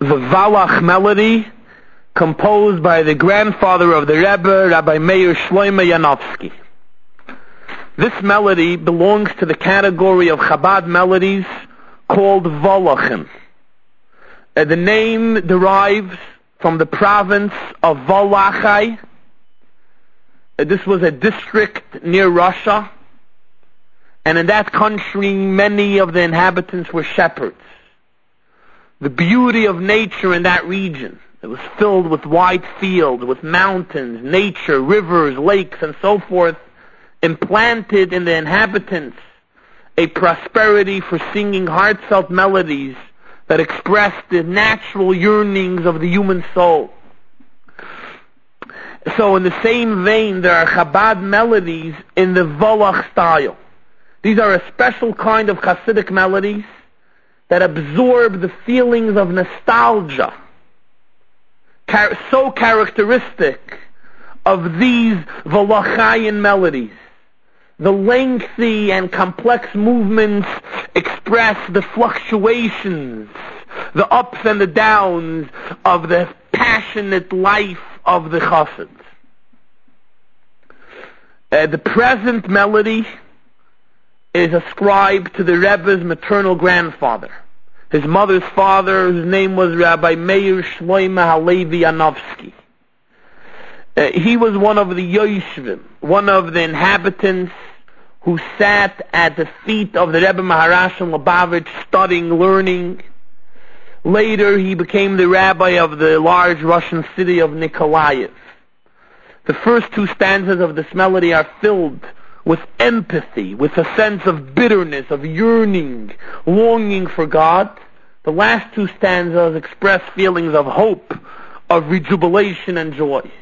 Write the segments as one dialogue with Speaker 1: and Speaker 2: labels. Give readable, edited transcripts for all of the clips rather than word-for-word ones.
Speaker 1: the Valach melody, composed by the grandfather of the Rebbe, Rabbi Meir Shlomo Yanofsky. This melody belongs to the category of Chabad melodies called Volachim. The name derives from the province of Valachai. This was a district near Russia, and in that country many of the inhabitants were shepherds. The beauty of nature in that region, it was filled with wide fields, with mountains, nature, rivers, lakes, and so forth, implanted in the inhabitants a prosperity for singing heartfelt melodies that expressed the natural yearnings of the human soul. So in the same vein, there are Chabad melodies in the Volach style. These are a special kind of Hasidic melodies that absorb the feelings of nostalgia, so characteristic of these Volachayan melodies. The lengthy and complex movements express the fluctuations, the ups and the downs of the passionate life of the Chassid. The present melody is ascribed to the Rebbe's maternal grandfather. His mother's father, whose name was Rabbi Meir Shlomo Halevi Yanofsky. He was one of the Yoshvim, one of the inhabitants who sat at the feet of the Rebbe Maharash and Lubavitch studying, learning. Later he became the rabbi of the large Russian city of Nikolaev. The first two stanzas of this melody are filled with empathy, with a sense of bitterness, of yearning, longing for God. The last two stanzas express feelings of hope, of rejubilation and joy.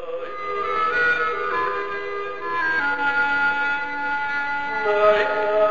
Speaker 2: Bye.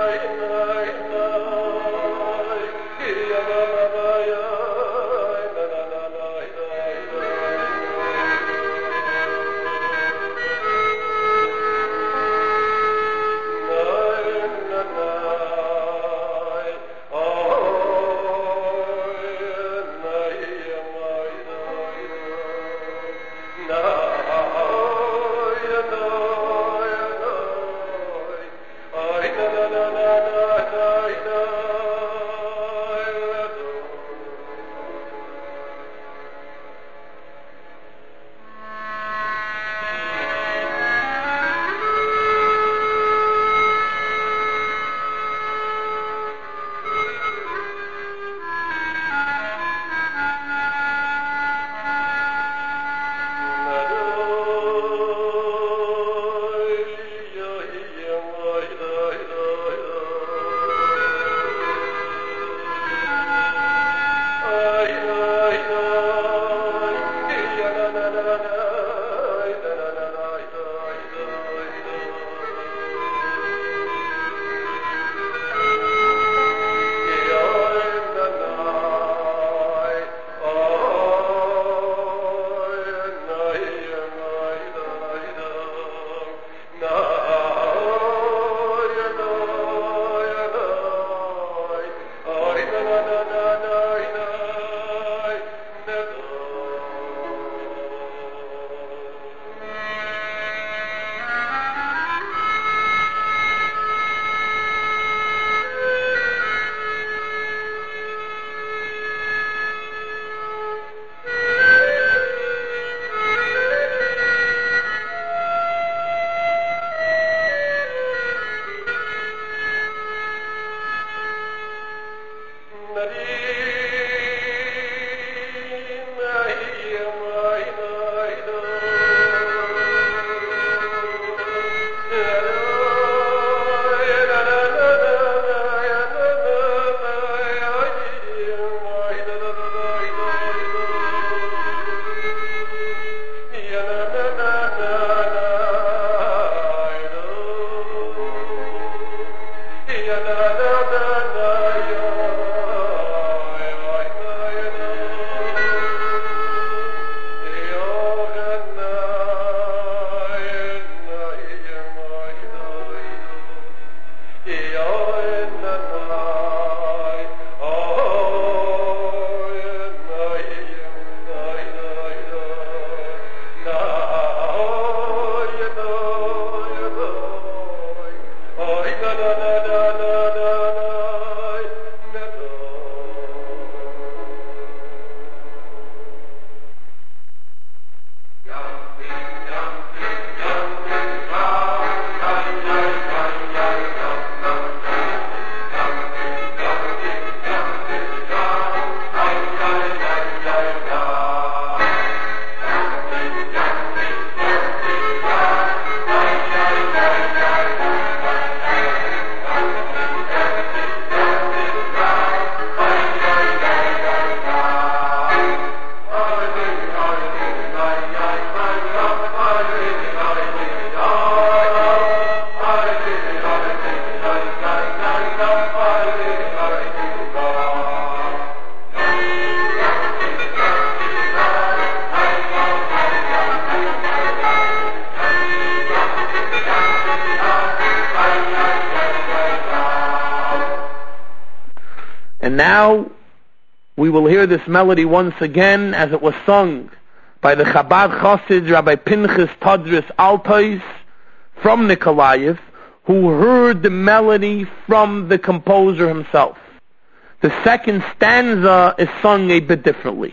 Speaker 1: And now we will hear this melody once again as it was sung by the Chabad Chassid Rabbi Pinchas Tadris Altais from Nikolaev, who heard the melody from the composer himself. The second stanza is sung a bit differently.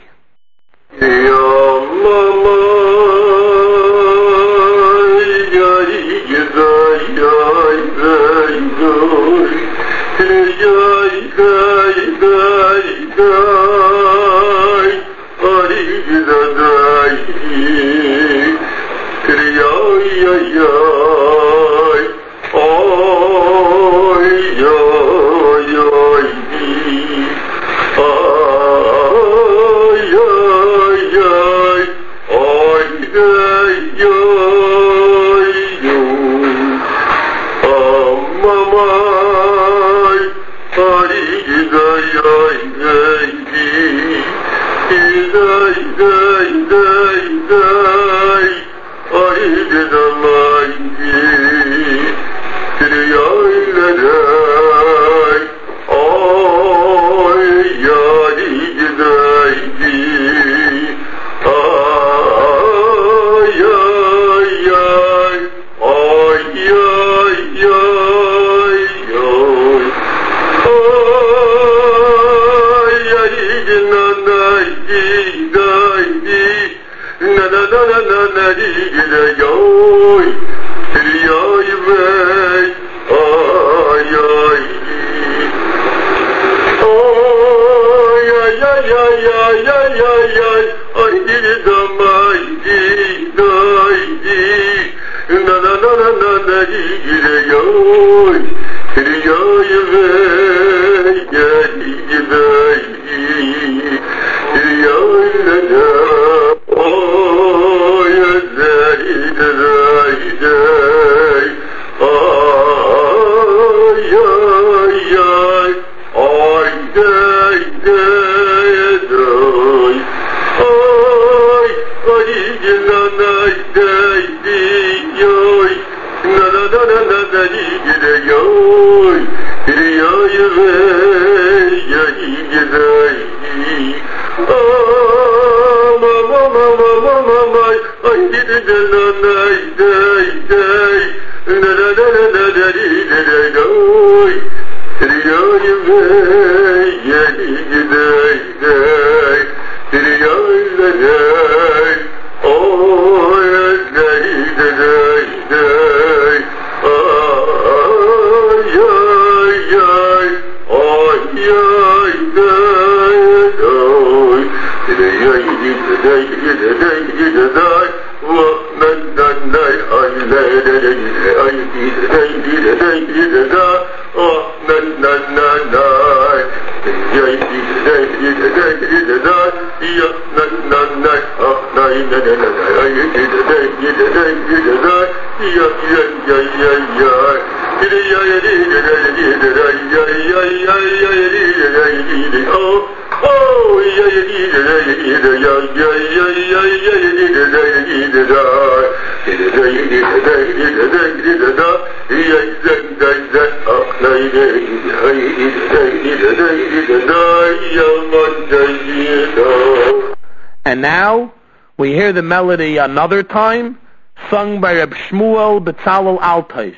Speaker 1: And now we hear the melody another time, sung by Reb Shmuel Betzalel Altais,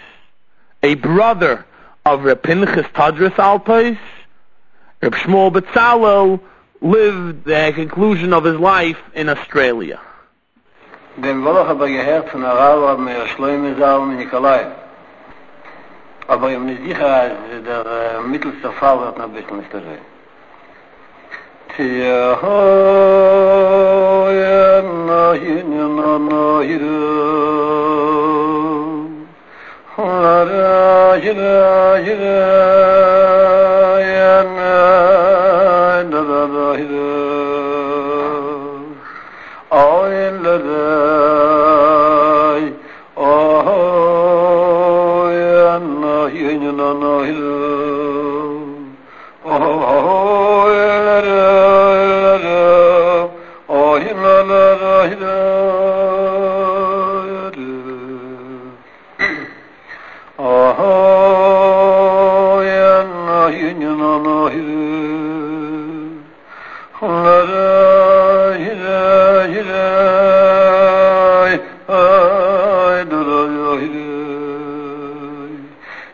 Speaker 1: a brother of Reb Pinchas Tadris Altais. Reb Shmuel Betzalel lived the conclusion of his life in Australia.
Speaker 2: Den Wolach habe gehört von Arav Meir Shloime Zal in Nikolaev. Aber ich bin nicht sicher, als der mittelste Fall wird noch ein bisschen nicht gesehen.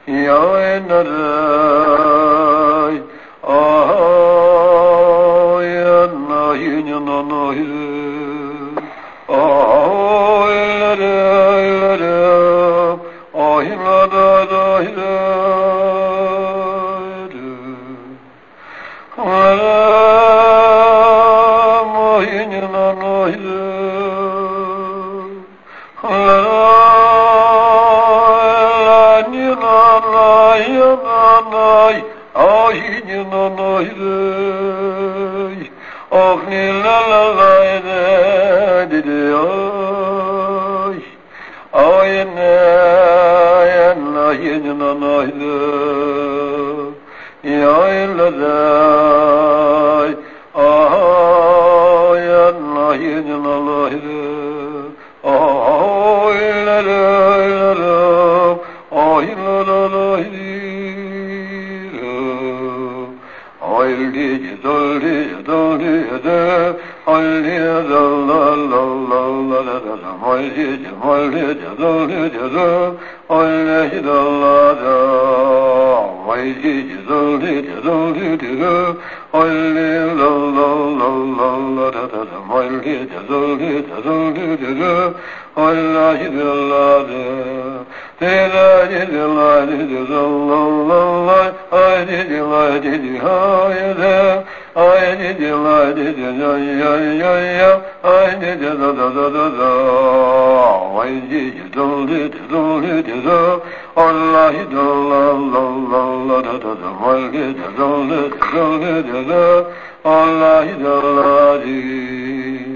Speaker 2: Allah